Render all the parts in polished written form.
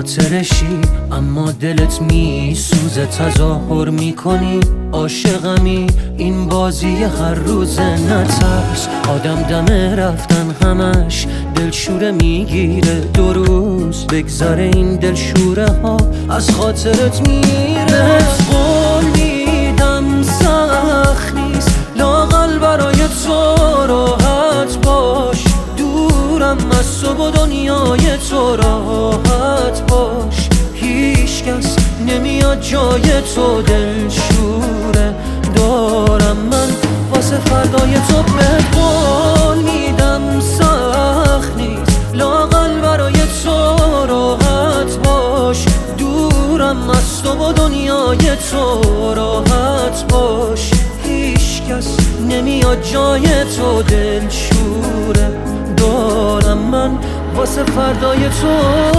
خاطرشی اما دلت میسوزه، تظاهر میکنی عاشقمی، این بازی هر روزه. نترس آدم دم رفتن همش دلشوره میگیره، 2 روز بگذره این دلشوره ها از خاطرت میره. قول میدم سخت نیست لااقل برای تو راحت باش، دورم از تو و دنیای تو راحت باش، هیچ کس نمیاد جای تو دلشوره دارم من واسه فردای تو. به قول میدم سخت نیست لااقل برای تو راحت باش، دورم از تو و دنیای تو راحت باش، هیچ کس نمیاد جای تو دلشوره دارم من واسه فردای تو.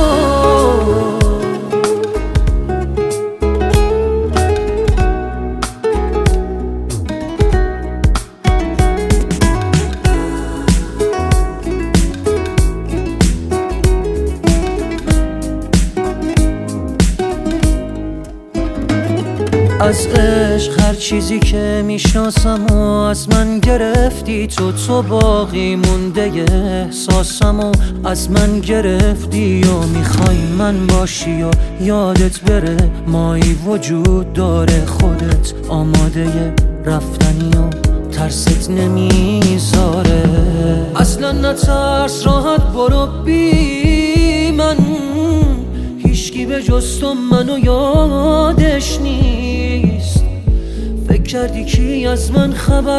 از عشق هر چیزی که میشناسم و از من گرفتی تو باقی مونده احساسم و از من گرفتی و میخوای من باشی و یادت بره مایی وجود داره، خودت آماده رفتنی و ترست نمیذاره. اصلا نترس راحت برو بی من، هیچکی به جز تو منو یادش نیست، فکر کردی کی از من خبر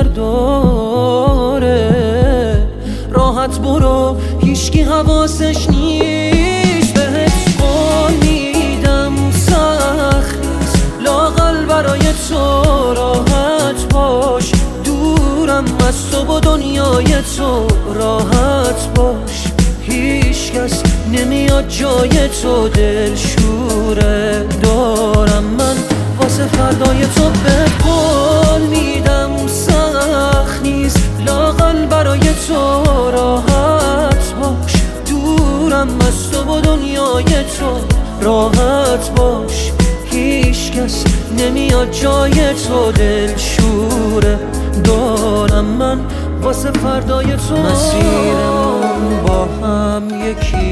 داره، راحت برو هیچکی حواسش نیست. بهت قول میدم سخت نیست لااقل برای تو راحت باش، دورم از تو و دنیای تو راحت باش، هیچ کس نمیاد جای تو دلشوره دارم من واسه فردای تو. به قول میدم سخت نیست لااقل برای تو راحت باش، دورم از تو و دنیای تو راحت باش، هیچ کس نمیاد جای تو دلشوره دارم من واسه فردای تو. مسیرمون با هم یکی